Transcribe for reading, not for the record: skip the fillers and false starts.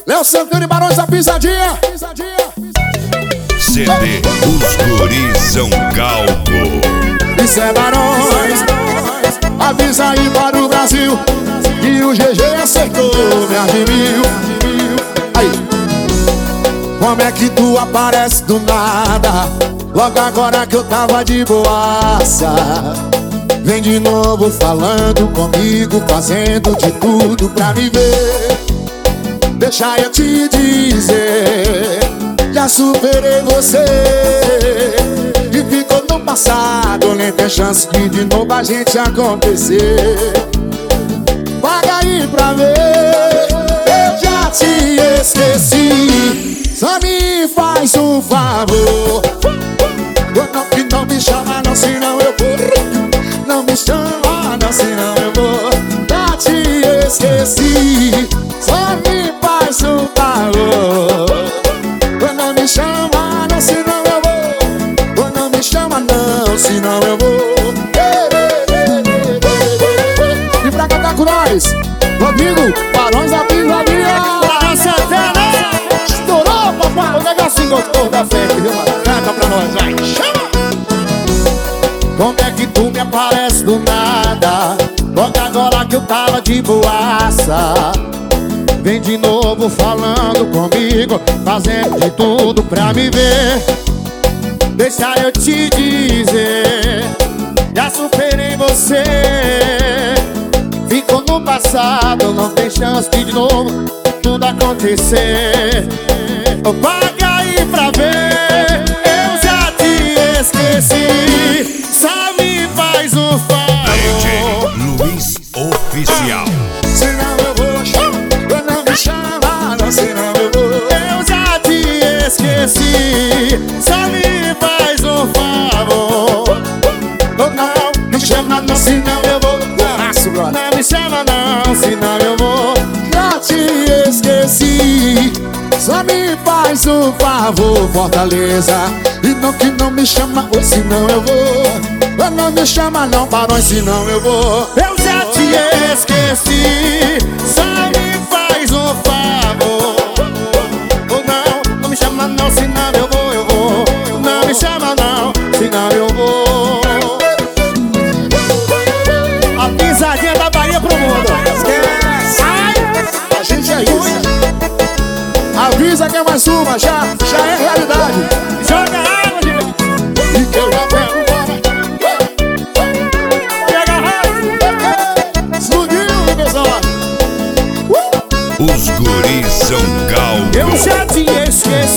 Léo Santana e Barões da Pisadinha. CD Os Guris São Galgo. Isso é Barões. Avisa aí para o Brasil que o GG acertou, me admiro. Aí. Como é que tu aparece do nada? Logo agora que eu tava de boaça. Vem de novo falando comigo, fazendo de tudo pra me ver. Deixa eu te dizer, já superei você. E ficou no passado, nem tem chance de novo a gente acontecer. Paga aí pra ver, eu já te esqueci. Só me faz um favor, não me chama não, senão eu vou. Não me chama não, senão eu vou. Já te esqueci. Só me faz um favor, não me chama não, senão eu vou. Não me chama não, senão eu vou. E pra cantar com nós, Rodrigo, Barões da Pisadinha. Estourou, papai, o negocinho gostou da festa, viu, mano? Canta pra nós, vai, chama! Como é que tu me aparece do nada? Logo agora que eu tava de boaça. Vem de novo falando comigo, fazendo de tudo pra me ver. Deixa eu te dizer, já superei você. Ficou no passado, não tem chance de novo tudo acontecer. Paga aí pra ver, eu já te esqueci. Só me faz um favor, DJ Luiz Oficial. senão eu vou. Não me chama não, senão eu vou. Eu já te esqueci. Só me faz um favor. Não me chama não, senão eu vou. Não me chama não, senão eu vou. Já te esqueci. Só me faz um favor, Fortaleza. E não me chama, ou senão eu vou. Não me chama não, Barões, senão eu vou. Eu já te esqueci. Só me faz um favor. Não me chama não, senão eu vou. Não me chama não, senão eu vou. A pisadinha da Bahia pro mundo. Esquece. A gente é isso. Avisa que é mais uma, já é realidade. Joga água, gente. E que eu já pego embora. Pega a raiva. Explodiu, pessoal. Os Guris São Galgo. Eu já te esqueci.